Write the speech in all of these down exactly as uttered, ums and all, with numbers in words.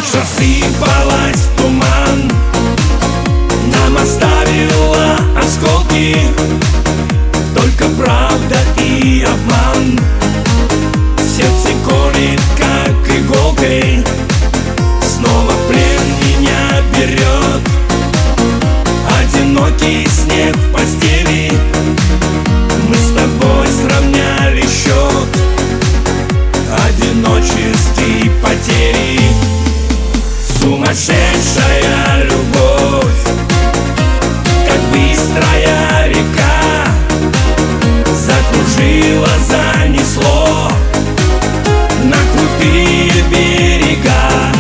Ночь рассыпалась в туман, нам оставила осколки, только правда и обман. Сердце колет, как иголкой, снова в плен меня берет. Одинокий снег в постели, мы с тобой сравняли счет одиночестве потери. Сумасшедшая любовь, как быстрая река, закружила, занесло на крутые берега.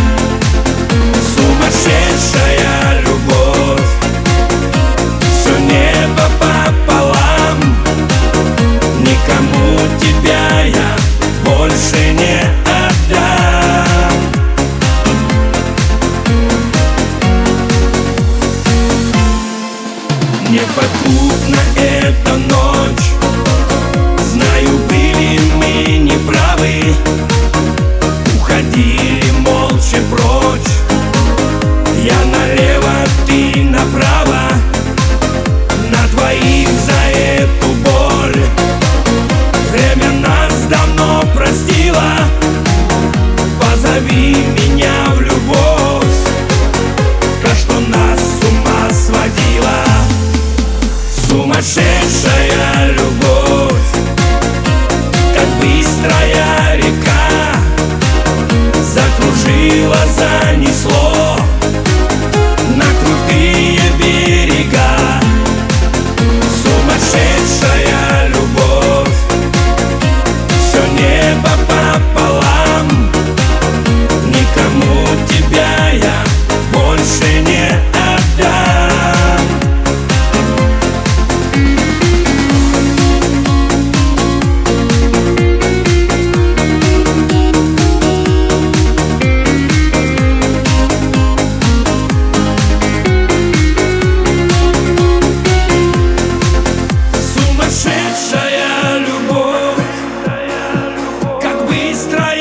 Сумасшедшая любовь, все небо пополам, никому тебя я больше не отдам. Неподкупна эта ночь, знаю, были мы неправы, уходили молча прочь. Я налево, ты направо, на двоих за эту боль. Время нас давно простило, позови меня в любовь, то, что нас с ума сводило. Сумасшедшая любовь, как быстрая река, закружила, занесло на крутые берега. Сумасшедшая любовь, все небо пополам, никому тебя я больше не отдам. Сумасшедшая любовь, как быстрая